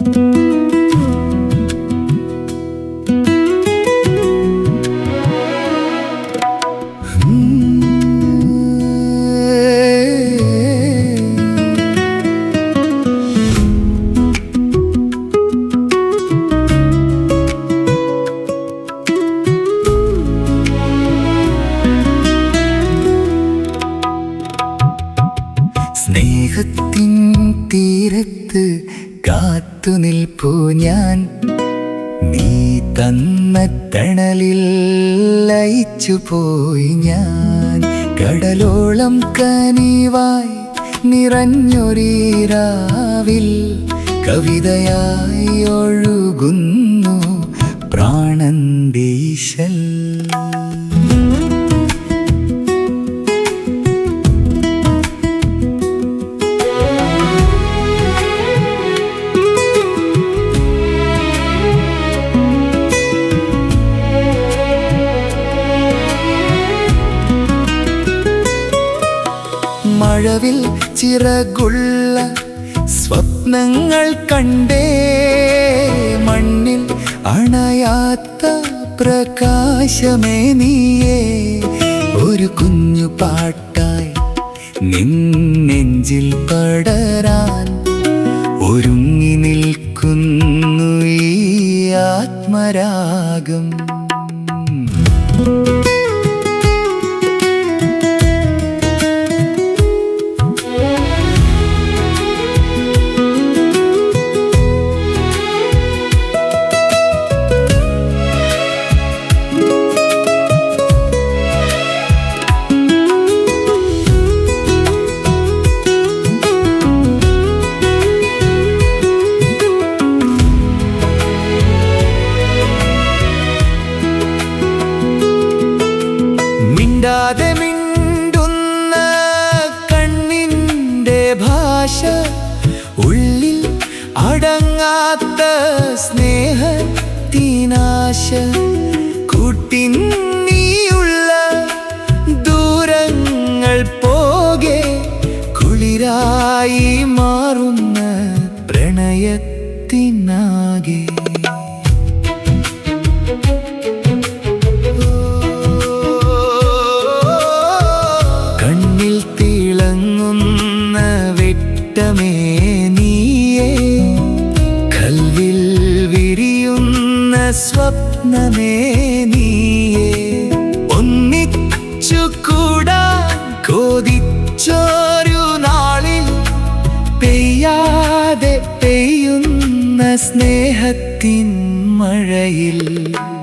സ്നേഹത്തിൻ തീരത്ത് കാത്തുനിൽപ്പൂ ഞാൻ, നീ തന്ന തണലിൽ ലയിച്ചുപോയി ഞാൻ. കടലോളം കനിവായി നിറഞ്ഞൊരീരാവിൽ കവിതയായി ഒഴുകുന്നു പ്രാണന്റെ ഈശൽ. മഴവിൽ ചിറകുള്ള സ്വപ്നങ്ങൾ കണ്ടേ, മണ്ണിൽ അണയാത്ത പ്രകാശമേ നീയേ. ഒരു കുഞ്ഞു പാട്ടായി നിൻ നെഞ്ചിൽ പടരാൻ ഒരുങ്ങി നിൽക്കുന്നു ഈ ആത്മരാഗം. മിണ്ടാതെ മിണ്ടുന്ന കണ്ണിൻ്റെ ഭാഷ, ഉള്ളിൽ അടങ്ങാത്ത സ്നേഹത്തിനാശ. കൂട്ടിനിയുള്ള ദൂരങ്ങൾ പോകെ കുളിരായി മാറുന്ന പ്രണയത്തിനാകെ. കണ്ണിൽ തിളങ്ങുന്ന വെട്ടമേ നീയേ, കൽവിൽ വിരിയുന്ന സ്വപ്നമേ നീയേ. ഒന്നിച്ചു കൂടാൻ കൊതിച്ചൊരു നാളിൽ പെയ്യാതെ പെയ്യുന്ന സ്നേഹത്തിൻ മഴയിൽ